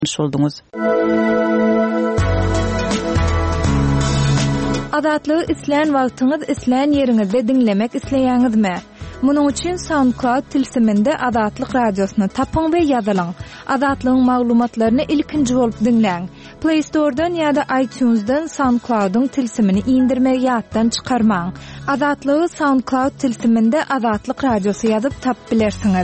oldunuz. Adatlygy isleýän wagtyňyz isleýän ýeriňizde dinlemek isleýäňizmi? Munuň üçin SoundCloud tilsiminde Adatlyk radiosyny tapyň we ýazylaň. Adatlygyň maglumatlaryny ilkinji bolup dinleň. Play Store'dan ýa-da iTunes'dan SoundCloud'un tilsimini indirmek ýatdan çykarmaň. Adatlygy SoundCloud tilsiminde Adatlyk radiosy ýazyp tap bilersiňiz.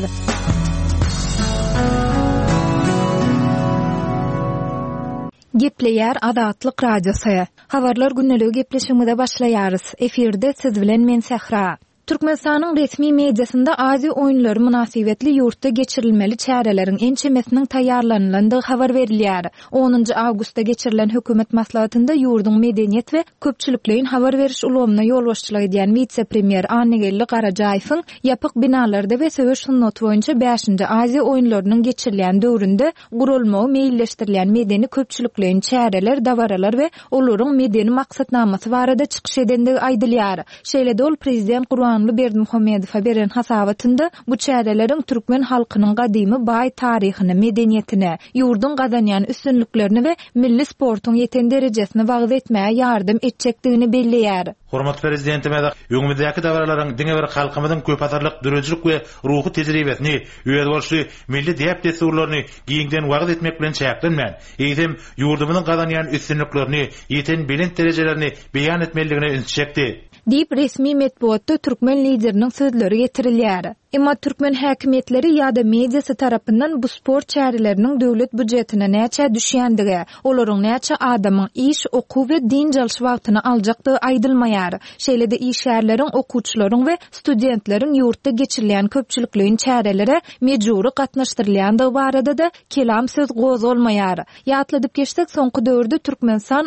Gepleýär Adatlyk radiosy. Habarlar günneligi gepleşigimizde başlaýarys. Eferde siz bilen men Sehra. Türkmenistanyň resmi mediasynda Aziýa oýunlary münasibetli ýurtda geçirilmeli çäreleriň ençemesiniň taýýarlanýandygy habar berilýär. 10 awgustda geçirilen hökümet maslahatynda ýurdun medeniýet we köpçülikligiň habar beriş ulgamyna ýol başçylyk edýän vice-premier Annegelli Garajaýewiň ýapyk binalarda we söwüş sunnaty boýunça 5-nji Aziýa oýunlarynyň geçirilýän döwründe gurulmagy meýilleşdirilen medeni köpçülikligiň çäreler, dawaralar we olaryň medeni maksatnamasy barada çykyş edendigi aýdylýar. Şeýle dol prezident Berdimuhammedow beren hasabatynda bu çäreleriň türkmen halkynyň gadymy baý taryhyny, medeniýetini, ýurdun gadanýan üstünliklerini we milli sportuň ýeten derejesini wagt etmäge ýardym etjekdigini belleýär. Hormat prezidentime öňümüzdäki dawaralaryň diňe bir halkymyzyň köp atarlyk dürejlik we ruhy tejribesini, ýöne bolşy milli diýip desurlaryny giňden wagt etmek bilen çäklenmän. Eýdem ýurdumyzyň gadanýan üstünliklerini, ýeten bilen derejelerini beýan etmeligine ünsçekdi. Diýip resmi medeniýetde türkmen lideriniň sözleri getirilýär. Emma türkmen häkimetleri ýa-da mediasy tarapyndan bu sport çäreleriniň döwlet budjetine näçe düşýändigi, olaryň näçe adamyň iş, okuw we din jalşy wagtyny aljakdygy aýdylmaýar. Şeýle-de işgärleriň, okuwçylaryň we studentleriň ýurtda geçirilýän köpçülikligiň çärelere mejburi gatnaşdyrylýandygy barada da kelam söz gozulmaýar. Ýatladyp geçsek, soňky döwürde Türkmenistan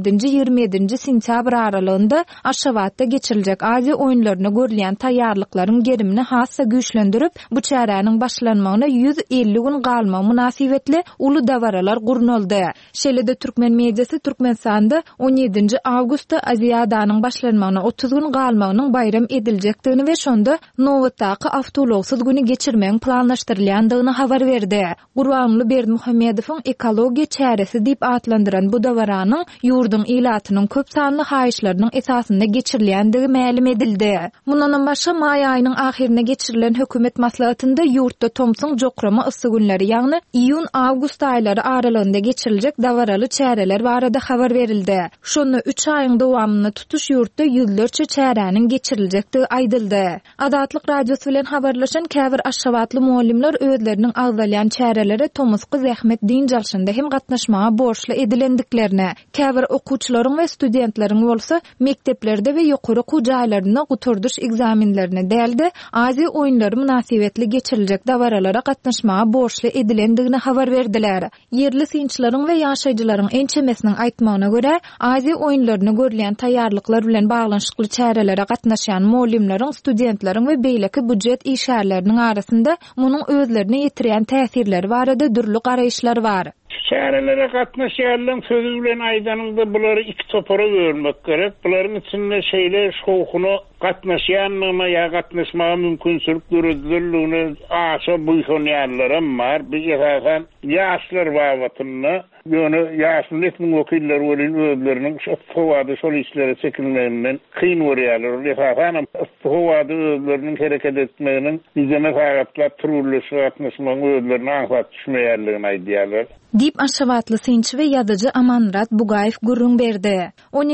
17-27 sentyabr aralygynda Aşgabatda geçiriljek Aziýa oýunlaryna görülýän taýýarlyklaryň gerimini hassa güýçlendirip, bu çäräniň başlanmagyna 150 gün galma münasibetli uly dawaralar gurnuldy. Şeýle-de türkmen mediasy Türkmenistanda 17 awgustda Aziýadanyň başlanmagyna 30 gün galmagynyň bayram ediljekdigini we şonda nowatdaky awtologsyz güni geçirmeň planlaşdyrylýandygyny habar berdi. Gurbanly Berdimuhammedowyň ekologiýa çäresi diýip atlandyran bu dawaranyň ýurdun ilatynyň köp sanly haýyşlarynyň esasynda geçirilýändigi ma'lum edildi. Mundan başga may aýynyň ahirine geçirilen hökümet maslahatynda ýurtda Tomson jokrama ysy günleri, ýagny iyun-awgust aýlary aralygynda geçiriljek dawaraly çäreler barada habar berildi. Şonu 3 aýyň dowamyny tutuş ýurtda ýüzlerçe çäräniň geçiriljekdigi aýdyldy. Adatlyk radiosy bilen habarlaşan käbir Aşgabatly muallimler özleriniň agdalýan çärelere tomusky zähmet din jalşynda hem gatnaşmaga borçly edilendiklerini, käbir okuwçylaryň we studentleriň bolsa mekteplerde we ýokary okuw jaýlaryna guturduş egzaminlerini däldi, Aziýa oýunlary münasibetli geçiriljek dawaralara gatnaşmaga borçly edilendigini habar berdiler. Yerli synçylaryň we ýaşaýjylaryň ençemesiniň aýtmagyna görä, Aziýa oýunlaryna görülýän taýýarlyklar bilen baglanşykly çärelere gatnaşan muallimleriň, studentleriň we beýleki budjet işgärleriniň arasynda munyň özlerine ýetirýän täsirleri barada dürli garaýşlar bar. Çärelere gatnaşýanlaryň sözü bilen aýdanynda bulary iki topara bölmek gerek. Bularyň içinde şeýle şowkuny gatnaşýanlygyna ýa gatnaşmaga mümkinçilik görüldüligini aşa buýsanýarlarym bar. Bir esasen ýaşlar babatyny ýöne ýaşly etniň wekilleri bilen özleriniň şowady şol işlere çekilmegininden kyn görýärler. Esasen şowady özleriniň hereket etmeginiň bizeme gaýatlar türlü gatnaşmagyň özlerine aňsat düşmeýärligini aýdýarlar. Dip Aşgabatly synçy we ýazyjy Amanrat Bugaýew gurrun berdi.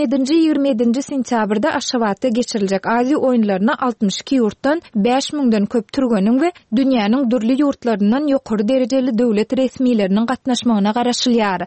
17-27 sentyabrda Aşgabatda geçiriljek Aziýa oýunlaryna 62 ýurtdan 5000den köp türgeniň we dünýäniň dürli ýurtlaryndan ýokary derejeli döwlet resmiýetleriniň gatnaşmagyna garaşylýar.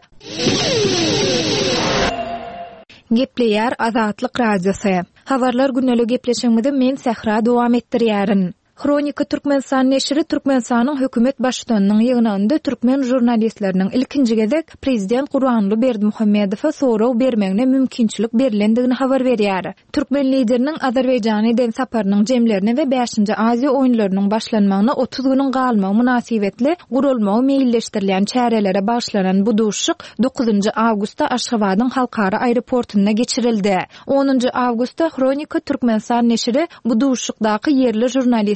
Gepleýär Adatlyk radiosy. Habarlar günneligi gepleşigimizde men Sehra dowam etdirýärin. Kronika Türkmenistan neşri Türkmenistanyň hökümet başlygynyň ýygnynda türkmen jurnalistleriniň ilkinji gezek prezident Gurbanly Berdimuhammedowa soraw bermegine mümkinçilik berilendigini habar berýär. Türkmen lideriniň Azerbaýjana saparynyň jemlerini we 5-nji Aziýa oýunlarynyň başlanmagyna 30 güniň galmagy münasibetli gurulmagy meýilleşdirilen çärelere başlanan bu duşyk 9-njy awgustda Aşgabatyň halkara aeroportuna geçirildi. 10-njy awgustda Kronika Türkmenistan neşri bu duşykdaky yerli jurnalist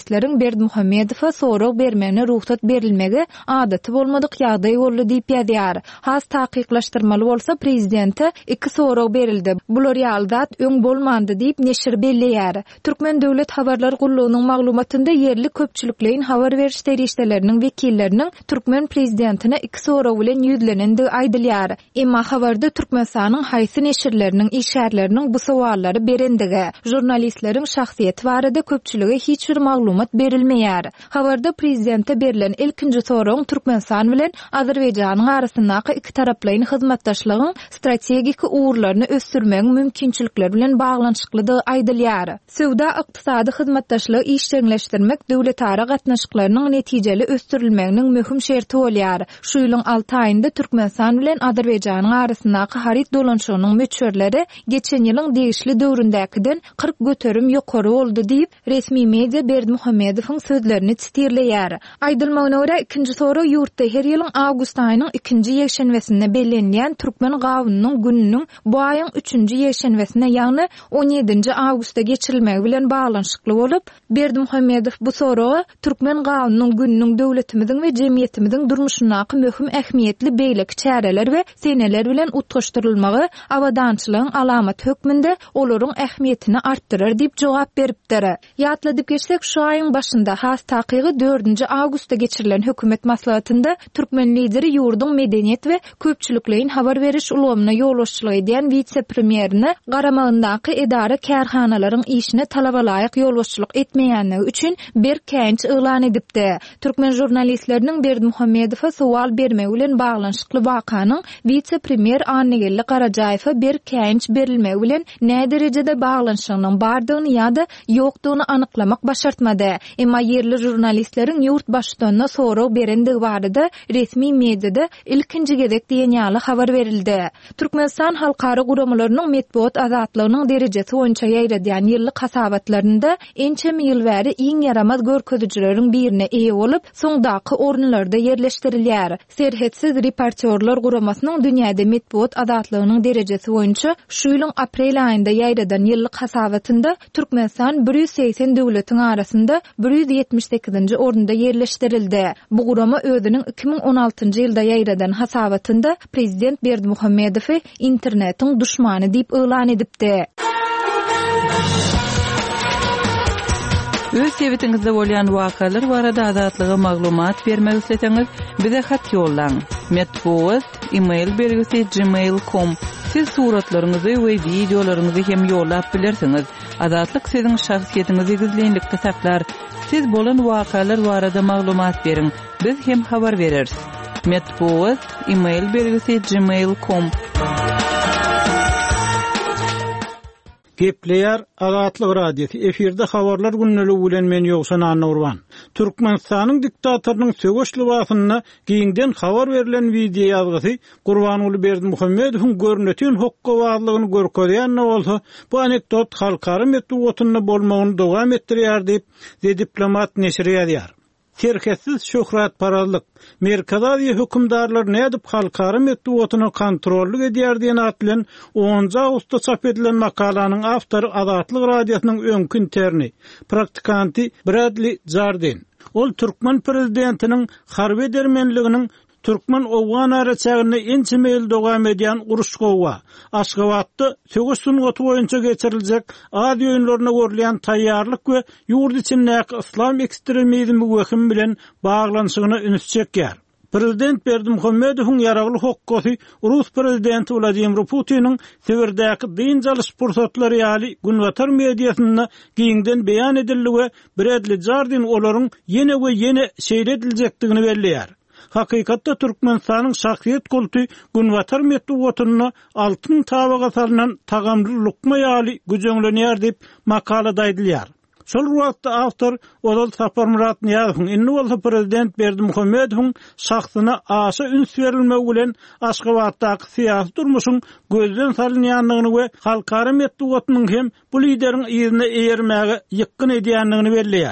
jurnalistleriň Berdimuhammedowa sorag bermegine ruhsat berilmegi adaty bolmadyk ýagdaý boldy diýip ýazýar. Has takyqlaşdyrmaly bolsa prezidente 2 sorag berildi. Bular ýaldat öň bolmandy diýip neşir belleýär. Türkmen döwlet habarlar gullugynyň maglumatynda yerli köpçüliklerin habar beriş derişleriniň wekilleriniň Türkmen prezidentine 2 sorag bilen ýüzlenendi aýdylýar. Emma habarda Türkmenistanyň haýsy neşirleriniň işgärleriniň bu sowallary berendigi, jurnalistleriň şahsiýeti barada köpçüligi hiç bir maglumat berilmeýär. Habarda prezidente berilen ilkinji sorag Türkmenistan bilen Azerbaýjanyň arasyndaky iki taraplyň hyzmatdaşlygyň strategik uğurlaryny ösdürmegiň mümkinçilikleri bilen baglanyşyklydy aýdylýar. Sowda ykdysady hyzmatdaşlygy işleňleşdirmek döwletara gatnaşyklarynyň netijeli ösdürilmeginiň möhüm şerti bolýar. Şu ýylyň 6 aýynda Türkmenistan bilen Azerbaýjanyň arasyndaky harit dolanşygynyň möçberleri geçen ýylyň degişli döwründäkiden 40 göterim ýokary boldy diýip resmi media Berdimuhammedowyň sözlerini çitirleýär. Aýdylmagyna görä ikinji soru ýurtda her ýylyň awgust aýynyň 2-nji ýekşenbesinde bellenýän Türkmen gawynynyň gününiň bu aýyň 3-nji ýekşenbesine ýagny 17-nji awgustda geçirilmegi bilen baglanyşykly bolup, Berdimuhammedow bu soruga Türkmen gawynynyň gününiň döwletimiziň we jemgyýetimiziň durmuşyndaky möhüm ähmiýetli beýleki çäreler we seneler bilen utgaşdyrylmagy awadançylygyň alamat hökmünde olaryň ähmiýetini artdyrar diýip jogap beripdir. Ýatladyp geçsek, şu aýyň başynda has takygy 4-nji awgustda geçirilen hökümet maslahatynda Türkmen lideri ýurduň medeniýet we köpçüliklerin habar beriş ulgamyna ýolbaşçylyk edýän vice-premierini garamagyndaky edara kärhanalaryň işine talaba laýyk ýolbaşçylyk etmeýänligi üçin berkenç elan edipdi. Türkmen jurnalistleriniň Berdimuhammedowa sowal bermegi bilen baglanyşykly wakanyň vice-premier Annegelli Karajayewa berkenç berilmegi bilen näme derejede baglanyşygynyň bardygyny ýa-da ýokdugyny anyklamak başartmady. Emma yerli jurnalistleriň ýurt başçylygyna sorag berendigi barada resmi mediada ilkinji gezek diýen ýaly habar berildi. Türkmenistan halkara guramalarynyň medeniýet azatlygynyň derejesi boýunça ýaýradýan ýyllyk hasabatlarynda ençemi ýyl bäri iň yaramaz görkezijileriň birine eýe bolup, soňdaky ornlarda ýerleşdirilýär. Serhetsiz reportyorlar guramasynyň dünýäde medeniýet azatlygynyň derejesi boýunça şu ýylyň aprel aýynda ýaýradan ýyllyk hasabatynda Türkmenistan 180 döwletiň arasynda 178-nji orunda ýerleşdirildi. Bu gurama özüniň 2016-njy ýylda ýaýradan hasabatynda prezident Berdimuhammedowy internetiň duşmany diýip elan edipdi. Öz sebitingizde bolýan wakalar barada azatlyga maglumat bermek isleseňiz, bize hat ýollaň. Metbuat email bergisi gmail.com. Siz suratlaryňyzy we videolaryňyzy hem ýollap bilersiňiz. Azatlyk siziň şahsiýetiniňizi gizlenlikde saklar. Siz bolan wakalar barada maglumat beriň. Biz hem habar bereriz. Metbuat email bergisi gmail.com. Gepleýär Azatlyk radiosu efirde habarlar günneli bilen men ýogsan Anurwan. Türkmenistanyň diktatorynyň sögeşli wasyna giňden habar berilen video ýazgysy Gurbanuly Berdimuhammedowyň görnetýän hokka baglygyny görkezýän bolsa, bu anekdot halkara medeniýetyny bolmagyny dowam etdirýär diýip The Diplomat neşri ýazýar. Serketsiz şöhrat paralyk, Merkezi hükümdarlar nädip halkara medeniýetyny kontrollyk edýär diýen atlan 10 awgustda çap edilen makalanyň awtory Azatlyk radiosynyň öňkü interni, praktikanty Bradley Jardin. Ol Türkmen prezidentiniň harby dermenliginiň Türkmen owgan araçagyny ençemel dowam edýän uruşgowa, Aşgabatda sögeş sungaty boýunça geçiriljek ady ýoýunlaryna görülen taýýarlyk we ýurt içindäki islam ekstremizmi wehim bilen baglanyşygyna üns çekýär. Prezident Berdimuhammedowyň ýaragly hokkasy Rus prezidenti Vladimir Putiniň Sibirdäki din jalyş pursatlary ýaly günwatar mediasyna giňden beýan edildi we Bradley Jardin olaryň ýene we ýene şeýrediljakdygyny belleýär. Hakykatda Türkmenistanyň şahsiýet kulty günwatar medeniýetyny altyn tabaga salynan tagamly lukma ýaly güjeňlenýär diýip makalada aýdylýar. Şol wagtda awtor Odal Saparmurat Niýazowyň inni bolsa prezident Berdimuhammedowyň şahsyna aşa üns berilmegi bilen Aşgabatdaky syýasy durmuşyň gözden salynýanlygyny we halkara medeniýetynyň hem bu lideriň ýerine eýermäge ýykyn edýänligini belleýär.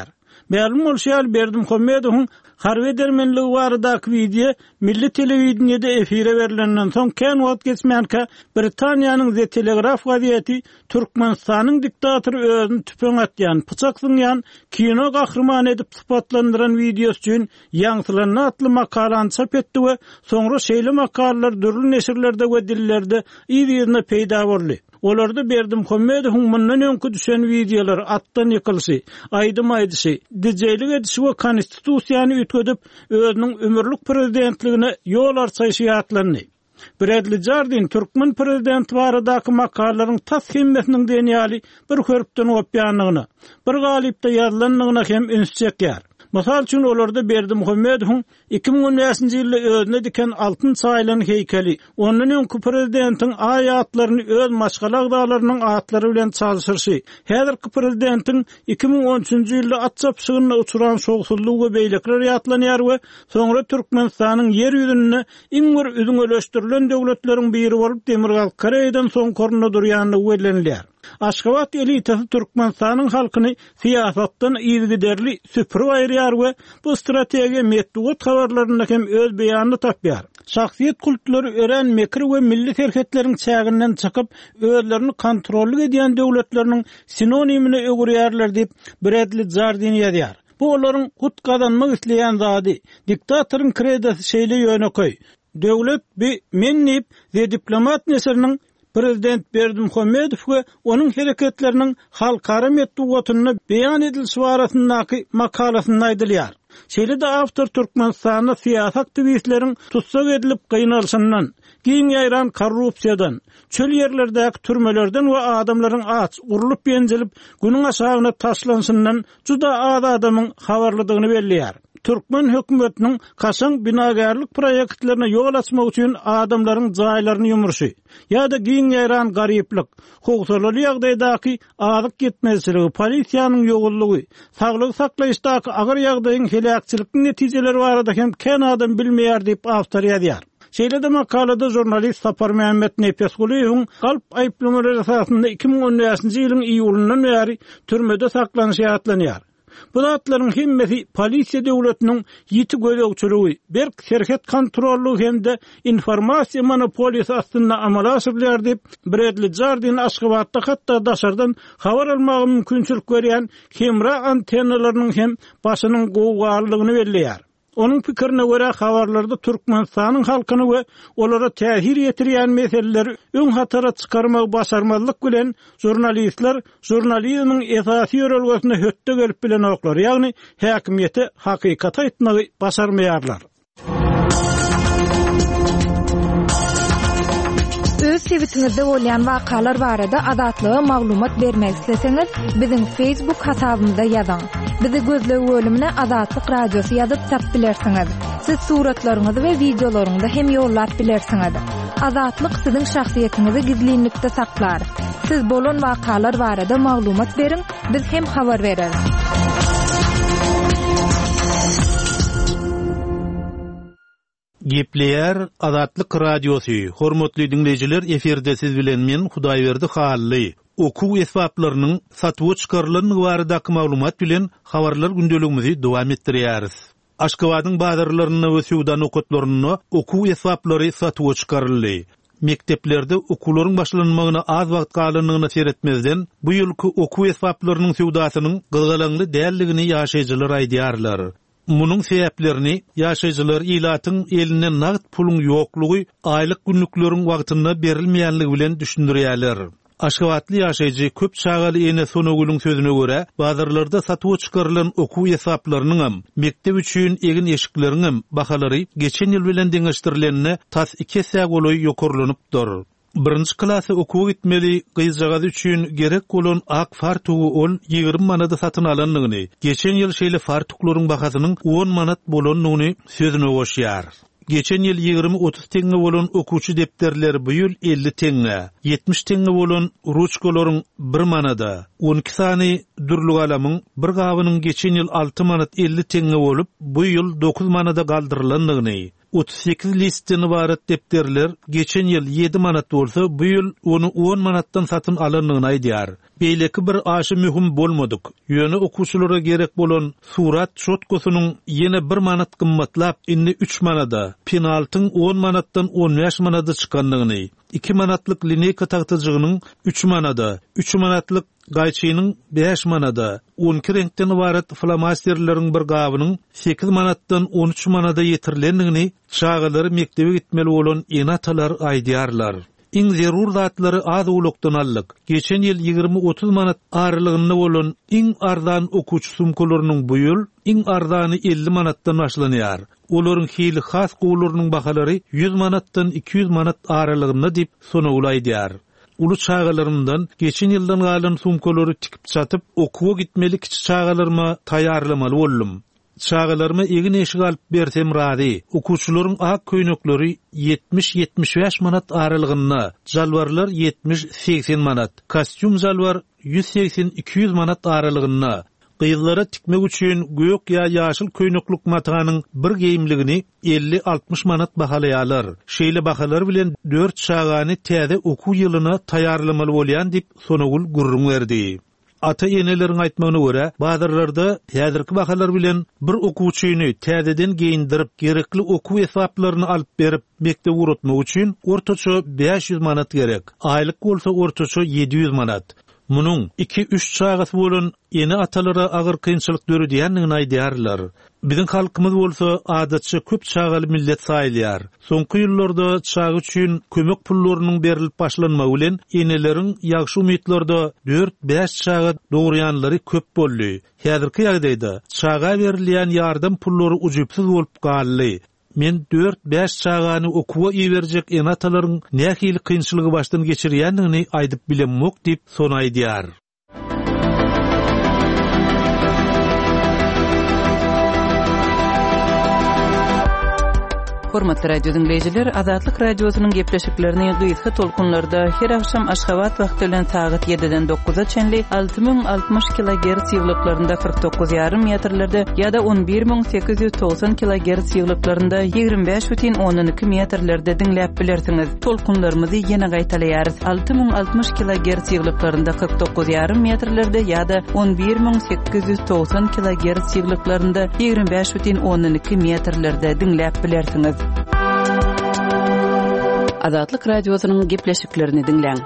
Ma'lum bolşýar Berdimuhammedowyň harby dermenligi baradaky video milli telewizionyada efire berilenden soň kän wagt geçmänkä Britaniýanyň The Telegraph gazetesi Türkmenistanyň diktatory özüni tüpeň atýan, pyçak sünýän kino gahrymany edip sypatlandyran videosu üçin ýaňsylaryna atly makalany çap etdi we soňra şeýle makalalar dürli neşirlerde we dillerde ýygyna peýda boldy. Olarda Berdimuhammedowyň mundan öňkü düşen videolar atdan ýykylşy, aýdym aýdysy, dijelik edişi we konstitusiýany ütgedip özüniň ömürlük prezidentligine ýol açýaşy ýatlandy. Bradley Jardin Türkmen prezidenti baradaky makalalaryň tas himmetiniň denýaly bir körpden opýanlygyny, bir galypda ýazylanlygyna hem ünsçekýär. Masal üçin olarda Berdimuhammedowyň 2010-njy ýylda özüne diken altyn çaýlaryň heykeli, ondan öňkü prezidentiň aýatlaryny öz maşgalak daglarynyň atlary bilen çalyşyrsy, häzirki prezidentiň 2013-njy ýylda at çapşygyna uçuran şogsullygy beýlekler ýatlanýar we soňra Türkmenistanyň ýer ýüzünde iň bir üzüňeleşdirilen döwletleriň biri bolup Demirgal Kareýdan soň koruny durýanlygy bellenilýär. Aşgabat elitasy Türkmenistanyň halkyny siýasatdan ýygyderli süpürip aýrýar we bu strategiýa metduat habarlaryna hem öz beýanyny tapýar. Şahsiýet kultulary ören mekir we milli terketleriň çäginden çykyp özlerini kontrolly edýän döwletleriniň sinonimini öwürýärler diýip Bradley Jardin ýazýar. Bu olaryň gut kazanmak isleýän zady, diktatoryň kredisi şeýle ýöneköy. Döwlet bir mennip we diplomat neseriniň Prezident Berdimuhammedow we onuň hereketleriniň halkara metdugatyny beýan edilşi barasyndaky makalasyny aýdylýar. Şeýle-de awtor Türkmenistanyň siýasat aktivistleriň tutsak edilip gynalşyndan, giň ýaýran korrupsiýadan, çöl ýerlerdäki türmelerden we adamlaryň aç, urulup ýenjelip günüň aşagyna taşlanşyndan juda az adamyň habarlydygyny belliýär. Türkmen hökümetiniň kaşaň binagarlyk proyektlerine ýol açmak üçin adamlaryň jaýlaryny ýumurşy, ýa-da giň ýaýran garyplyk, howsalaly ýagdaýdaky azyk ýetmezligi, polisiýanyň ýogullygy, saglyk saklaýyşdaky agyr ýagdaýyň helakçylykyň netijeleri barada hem kän adam bilmeýär diýip awtor ýazýar. Şeýle-de makalada jurnalist Sapar Mehmet Nepesgulyň galp aýplamalar esasynda 2010-njy ýylyň iýulundan bäri türmede saklanyşy ýatlanýar. Bu zatlaryň hemmesi polisiýa döwletiniň ýiti gözegçiligi, berk şerket kontrolly hemde informasiýa monopoliýasy astynda amala asyrylýar diýip Bradley Jardin Aşgabatda hatda daşardan habar almagy mümkinçilik berýän kamera antennalarynyň hem başynyň gowgalygyny belleýär. Onun pikirine göre habarlarda Türkmenistanyň halkyny we olara täsir ýetirýän meseleleri öň hatara çykarmak başarmazlyk bilen jurnalistler jurnalizmiň esasy ýörelgesine hötte gelip bilen oklar. Ýagny häkimiýete hakykat aýtmagy başarmaýarlar. Öz tweetingizde bolýan wakalar barada azatlyga maglumat bermek isleseňiz, biziň Facebook hasabymyza ýazyň. Bizi gözlegi bölümine Azatlyk Radiosu ýazyp tap bilersiňiz. Siz suratlaryňyzy we videolaryňyzy hem ýollap bilersiňiz. Azatlyk siziň şahsiýetiniňizi gizlinlikde saklar. Siz bolan wakalar barada maglumat beriň, biz hem habar bereriz. Gepleýär Azatlyk Radiosu. Hormatly dinleýijiler, eferde siz bilen men Hudaýberdi Hally. Okuw esbaplarynyň satyga çykarylan baradaky maglumat bilen habarlar gündeligimizi dowam etdirýäris. Aşgabatyň bazarlaryna we suwdan okutlaryna okuw esbaplary satyga çykaryldy. Mekteplerde okuwlaryň başlanmagyna az wagt galanlygyna seretmezden bu ýylky okuw esbaplarynyň suwdasynyň gylgalaňly dälligini ýaşaýjylar aýdýarlar. Munyň sebäplerini ýaşaýjylar ilatyň elinden nagt puluň ýoklugy, aýlyk günlükleriň wagtyna berilmeýänligi bilen düşündirýärler. Aşgabatly ýaşaýjy köp çagaly ene Sonogul'un sözüne göre bazarlarda satyga çykarylan okuw esaplarynyň mektep üçin egin eşikleriň bahalary geçen ýyl bilen deňeşdirilenine tas 2 säg boloy ýokurlanypdyr. Birinci klasy okuw gitmeli gyzjagazy üçin gerek bolan ak fartugy ol 20 manada satyn alanlygyny, geçen ýyl şeýle fartuklaryň bahasynyň 10 manat bolanlygyny sözüne goşýar. Geçen ýyl 20-30 teňe bolan okuwçy depterleri bu ýyl 50 teňe, 70 teňe bolan ruçkalaryň 1 manada, 12 sany dürlük alamyň bir gabynyň geçen ýyl 6 manat 50 teňe bolup, bu ýyl 9 manada galdyrylanlygyny, 38 listden ibaret depterler geçen ýyl 7 manat bolsa, bu ýyl onu 10 manatdan satyn alanlygyny aýdýar. Beýleki bir aşy mühim bolmadyk. Ýöne okuwçylara gerek bolan surat şotkosynyň ýene 1 manat gymmatlap, indi 3 manada, penaltyň 10 manatdan 15 manada çykanlygyny, 2 manatlyk lineyka tagtyjygynyň 3 manada, 3 manatlyk gaýçynyň 5 manada, 12 renkden ibaret flamasterleriň bir gabynyň 8 manatdan 13 manada ýetirilendigini çağalary mektebe gitmeli bolan enatalar aýdýarlar. Iň zerur zatlary az ulukdan allyk. Geçen ýyl 20-30 manat aralygynda bolan iň arzan okuwçy sumkalarynyň bu ýyl iň arzany 50 manatdan başlanýar. Olaryň hili has gowlarynyň bahalary 100 manatdan 200 manat aralygynda dip sonaulaýdýar. Ulu çağalarımdan geçen ýyldan galan sumkalary tikip satyp okuwa gitmeli kiçik çağalarıma taýýarlamaly boldum. Çağalarıma egin eşik alyp bersem razy. Okuwçylaryň ak köýnekleri 70-75 manat aralygynda, jalwarlar 70-80 manat, kostyum jalwar 180-200 manat aralygynda. Gyzlara tikmek üçin gök ýa ýaşyl köýneklik matanyň bir geýimligini 50-60 manat bahalaýarlar. Şeýle bahalar bilen 4 çağany täze okuw ýylyna taýýarlamaly bolýan dip sonagul gurrun berdi. Ata eneleriň aýtmagyna görä, bazarlarda häzirki bahalar bilen bir okuwçyny täzeden geýindirip, gerekli okuw esaplaryny alyp berip, mektep uratmak üçin ortaça 500 manat gerek. Aýlyk bolsa ortaça 700 manat. Munun 2-3 çağası bolan eni atalara agyr kynçylyk döredýändigini aýdýarlar. Biziň halkymyz bolsa adatça köp çağaly millet saýlýar. Soňky ýyllarda çağı üçin kömek pullarynyň berilip başlanmagy bilen eneleriň ýagşy umytlarda 4-5 çağı dogurýanlary köp boldy. Häzirki ýagdaýda çağa berilýän ýardam pullary ujupsyz bolup galdy. Men 4-5 çağany okuwa iýerjek enatalaryň nähili kynçylygy başdan geçirýändigini aýdyp bilenmok dip sonaýdýar. Hormatly radio dinleyijiler, Azatlyk radiosynyň gepleşiklerini gyzgy tolkunlarda her akşam Aşgabat wagtynyň saat 7-den 9-a çenli 6060 kHz ýyglyklarynda 49,5 metrlerde ýa-da 11890 kHz ýyglyklarynda 25,12 metrlerde dinläp bilersiňiz. Tolkunlarymyzy ýene gaýtalýarys. 6060 kHz ýyglyklarynda 49,5 metrlerde ýa-da 11890 kHz ýyglyklarynda 25,12 metrlerde dinläp bilersiňiz. Azatlyk radiosynyň gepleşiklerini dinleň.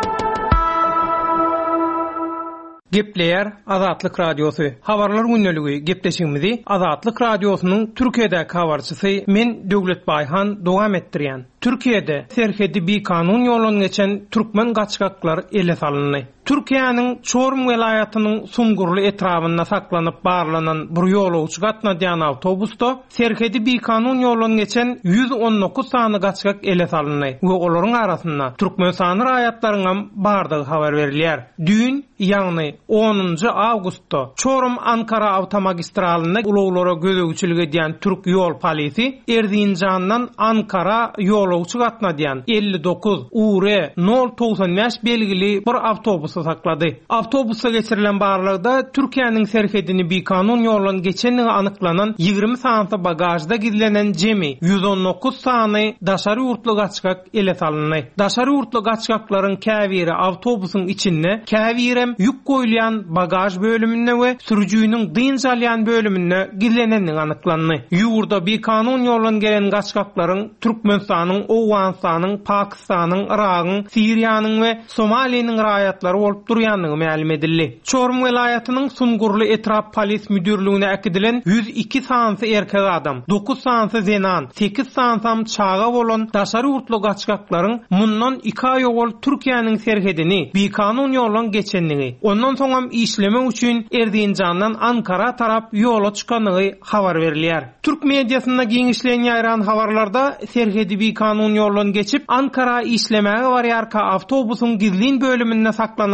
Gepleýär Azatlyk radiosu. Habarlar günneligi gepleşigimizi Azatlyk radiosynyň Türkiýede habarçysy men Döwlet Baýhan dowam etdirýän. Türkiýede serhedi bir kanun ýolundan geçen türkmen gaçgaklar ele salyndy. Türkiýanyň Çorum welaýatynyň Sumgurly etrafynda saklanyp barlanan bir ýolawçy gatnaýan awtobusda serhedi bir kanun ýolundan geçen 119 sany gaçgak ele salyndy. We olaryň arasynda Türkmenistan raýatlarynyň bardygy habar berilýär. Dün ýagny 10 awgustda Çorum Ankara awtomagistralynda ulaglara gözegçilik edýän Türk ýol polisi Erzincandan Ankara ýolawçy gatnaýan 59 UR 095 belgili bir awtobus saklady. Awtobusda geçirilen barlykda Türkiýanyň serhedini bir kanun ýolundan geçenligi anyklanan 20 sany bagajda gizlenen jemi 119 sany daşary urtly gaçgak ele salyndy. Daşary urtly gaçgaklaryň käbiri awtobusyň içinde, käbirem ýük goýulýan bagaj bölüminde we sürüjüniň dyn salýan bölüminde gizlenenligi anyklandy. Ýurda bir kanun ýolundan gelen gaçgaklaryň Türkmenistanyň, Owganistanyň, Pakistanyň, Iragyň, Siriýanyň we Somaliýanyň raýatlary bolup durýanlygy ma'lum edildi. Çorum welaýatynyň Sumgurly etrap polis müdürlüğine akidilen 102 sanysy erkek adam, 9 sanysy zenan, 8 sansam çağa bolan daşary urtly gaçgaklaryň mundan 2 aý owul Türkiýanyň serhedini bir kanun ýolundan geçenligi, ondan soňam işleme üçin Erzincandan Ankara tarap ýola çykanlygy habar berilýär. Türk mediasynda giňişlen ýaýran habarlarda serhedi bir kanun ýolundan geçip Ankara işlemäge barýarka awtobusyň gizlin bölüminde saklanan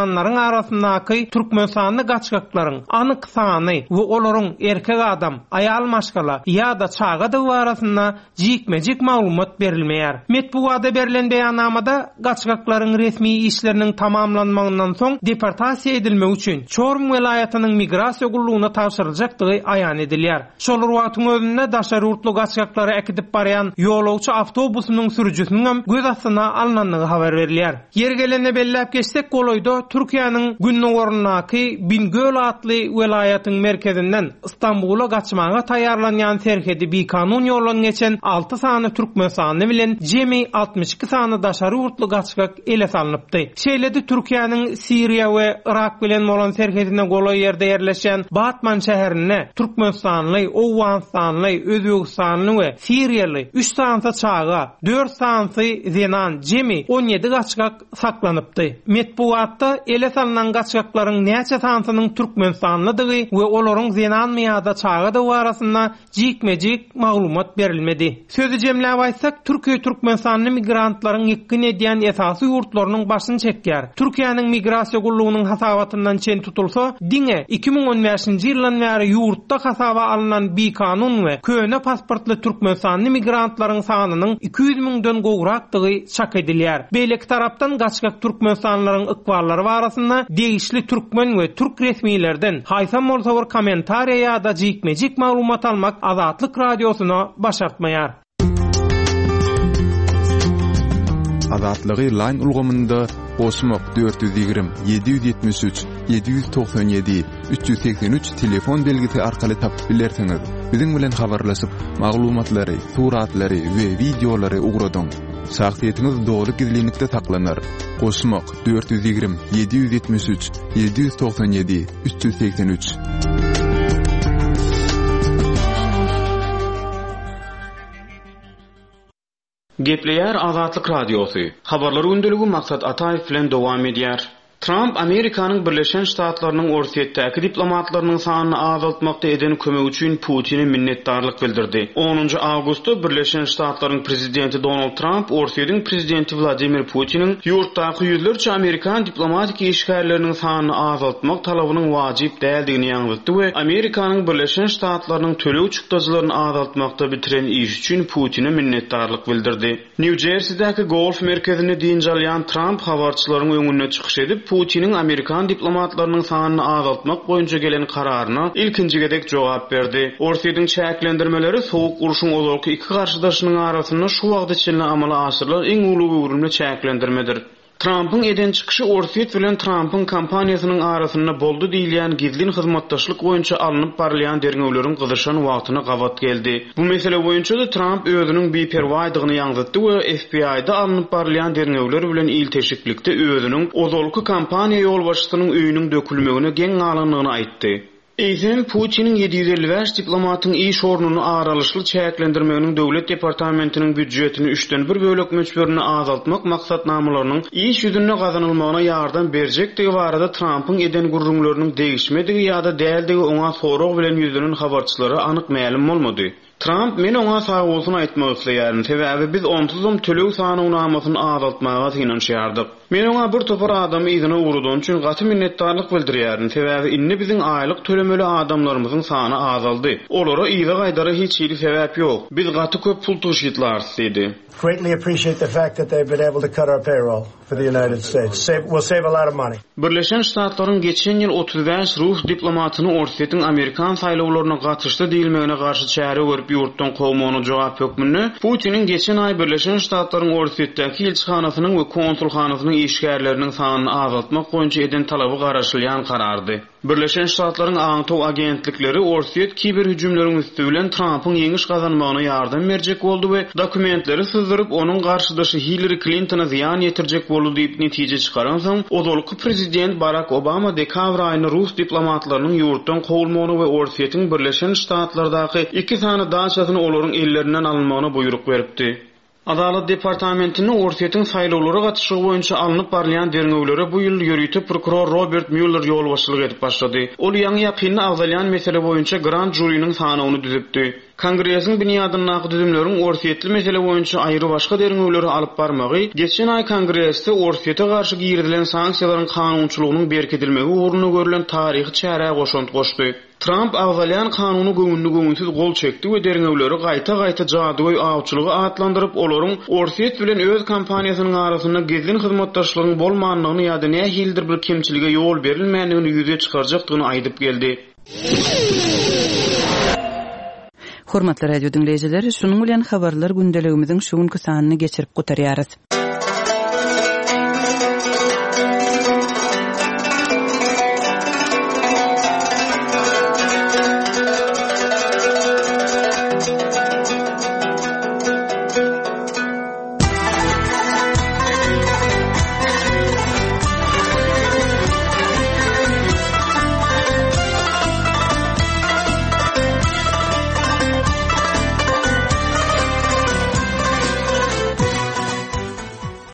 tamamlananlaryň arasyndaky Türkmenistanyň gaçgaklaryň anyk sany we olaryň erkek adam, ayal maşgala ýa-da çaga da arasynda jikmejik maglumat berilmeýär. Metbuada berilen beýannamada gaçgaklaryň resmi işleriniň tamamlanmagyndan soň deportasiýa edilmek üçin Çorum welaýatynyň migrasiýa gullugyna tapşyryljakdygy aýan edilýär. Şol wagtyň özünde daşary urtly gaçgaklary ekidip barýan ýolagçy awtobusynyň sürüjüsiniň hem göz astyna alnanlygy habar berilýär. Yer gelende belläp geçsek goloýda Türkiýanyň Günnogornaky Bingöl atly welaýatyň merkezinden İstanbul'a gaçmaga taýýarlanýan serhedi bir kanun ýolundan geçen 6 sany Türkmenistany bilen jemi 62 sany daşary urtly gaçgak ele salınıpdy. Şeýledi Türkiýanyň Siriýa we Irak bilen bolan serhedine goloý ýerde ýerleşen Batman şäherine Türkmenistanly, Owganistanly, Özbegistanly we Siriýaly 3 sansa çaga, 4 sansy zenan jemi 17 gaçgak saklanypdy. Metbuatda ele salynan gaçgaklaryň näçe sansynyň Türkmenistanlydygy we olaryň zenan miýada çaga da arasynda jikmejik maglumat berilmedi. Sözü jemläp aýtsak, Türkiýe Türkmenistanyň migrantlaryň ýekkin edýän esasy ýurtlarynyň başyny çekýär. Türkiýanyň migrasiýa gullugynyň hasabatyndan çen tutulsa, diňe 2015-nji ýyldan bäri ýurtda hasaba alynan bir kanun we köne pasportly Türkmenistanyň migrantlaryň sanynyň 200.000-den gowrakdygy çak edilýär. Beýleki tarapdan gaçgak Türkmenistanlaryň ykballary barasynda degişli türkmen we türk resmiýlerden haýsam bolsa bir kommentariýa ýa-da jikmejik maglumat almak Azatlyk radiosyna başartmaýar. Azatlygy line ulgamynda Osmok 420 773 797 383 telefon belgisi arkaly tapyp bilersiňiz. Biziň bilen habarlaşyp maglumatlary, suratlary we videolary ugradyň. Şahsiýetiniz dogry gizlilikde saklanır. Osmok 420 773 797 383. Gepleýär Azatlyk radiosy. Habarlary gündäligi maksat Ataýew bilen dowam edýär. Trump Amerikanyň Birleşen Ştatlarynyň orsiýetdäki diplomatlarynyň sanyny azaltmakda eden kömek üçin Putin'e minnetdarlyk bildirdi. 10 awgustda Birleşen Ştatlarynyň prezidenti Donald Trump orsiýetiň prezidenti Vladimir Putin'in ýurtdaky ýüzlerçe Amerikan diplomatik işgärleriniň sanyny azaltmak talabynyň wajyp däldigini ýaňytdy we Amerikanyň Birleşen Ştatlarynyň tölew çykdyjylaryny azaltmakda bitiren iş üçin Putin'e minnetdarlyk bildirdi. New Jersey'däki golf merkezine diýinjalýan Trump habarçylaryň öňüne çykyş edip Putin'in Amerikan diplomatlarynyň sanyny azaltmak boýunça gelen kararyna ilkinjigedek jogap berdi. Orsiýetiň çäklendirmeleri sowuk uruşyň ozalky iki garşydaşynyň arasynda şu wagt içinde amala aşyrylan iň uly öwrümli çäklendirmedir. Trump'ın eden çıkışı Orsiýet bilen Trump'ın kampaniýasynyň arasynda boldy diýilýän gizlin hyzmatdaşlyk boýunça alınıp barlayan derňewleriň gyzyşan wagtyna gawat geldi. Bu mesele boýunça da Trump özüniň beperwaýdygyny ýaňytdy we FBI'da alınıp barlayan derňewler bilen ilteşiklikde özüniň ozalky kampaniýa ýolbaşçysynyň öýüniň dökülmegine geň galanlygyny aýtdy. Eýsem Putin'in 755 diplomatyň iş ornuny aralyşly çäklendirmeginiň döwlet departamentiniň büdjetini 3-den 1 bölek möçberini azaltmak maksatnamalarynyň iş ýüzüne gazanylmagyna ýardam berjekdigi barada Trump'ın eden gurrunlarynyň degişmedigi ýa-da däldigi oňa sorag bilen ýüzünen habarçylary anyk ma'lum bolmady. Trump men oňa sag bolsun aýtmak isleýärmi, sebäbi biz onsuzam tölew sanyny namasyny azaltmaga synanýardyk. Men oňa bir topar adamy ýygyna ugrudyn üçin gaty minnetdarlyk bildirýärin, sebäbi inni biziň aýlyk tölemeli adamlarymyzyň sany azaldy. Olara ýyga gaýdara hiç ýeri sebäp ýok. Biz gaty köp pul tuşýytlar dedi. Greatly appreciate the fact that they've been able to cut our payroll for the United States. We'll save a lot of money. Birleşen Ştatlaryň geçen ýyl 35 Rus diplomatyny orsiýetiň Amerikan saýlawlaryna gatnaşdy diýilmegine garşy çäre görüp ýurtdan gowmagyny jogap hökmüni Putin'in geçen ay Birleşen Ştatlaryň orsiýetdäki elçixanasynyň we konsulxanasynyň işgärleriniň sanyny azaltmak boýunça eden talaby garaşylýan karardy. Birleşen Ştatlaryň aňtaw agentlikleri orsiýet kiber hüjümleriň üstü bilen Trump'ın ýeňiş gazanmagyna ýardam berjek boldy we dokumentleri syzdyryp onuň garşydaşy Hillary Clinton'a ziyan ýetirjek boldy diýip netije çykaran soň ozalky prezident Barack Obama dekabr aýyny Rus diplomatlarynyň ýurtdan gowulmagyny we orsiýetiň Birleşen Ştatlardaky 2 sany daşasyny olaryň ellerinden alınmagyna buyruk beripdi. Adalet departamentinin orsiýetiň saýlawlara gatnaşygy boýunça alınıp barlayan derňewlere bu ýyl ýörüýte prokuror Robert Mueller ýolbaşçylyk edip başlady. Ol ýaňy ýakynly agzalyan mesele boýunça grand jurynyň sanawyny düzepdi. Kongresiň binýadynyň düzümleriň orsiýetli mesele boýunça aýry başga derňewleri alyp barmagy, geçen ay Kongresde orsiýete garşy girilen sanksiýalaryň kanunçylygynyň berkedilmegi uğruna görülen taryhy çäre goşunt goşdy. Trump awgalyan kanuny göňünsiz gol çekdi we derňewleri gaýta jadygoý awçylygy atlandyryp olaryň orsiýet bilen öz kampaniýasynyň arasynda gezgin hyzmatdaşlygyň bolmanlygyny ýa-da nähildir bir kemçilige ýol berilmänligini ýüze çykarjakdygyny aýdyp geldi. Hormatly radio dinleyijiler, şunuň bilen habarlar gündeligimiziň şu günkü sanyny geçirip gutarýarys.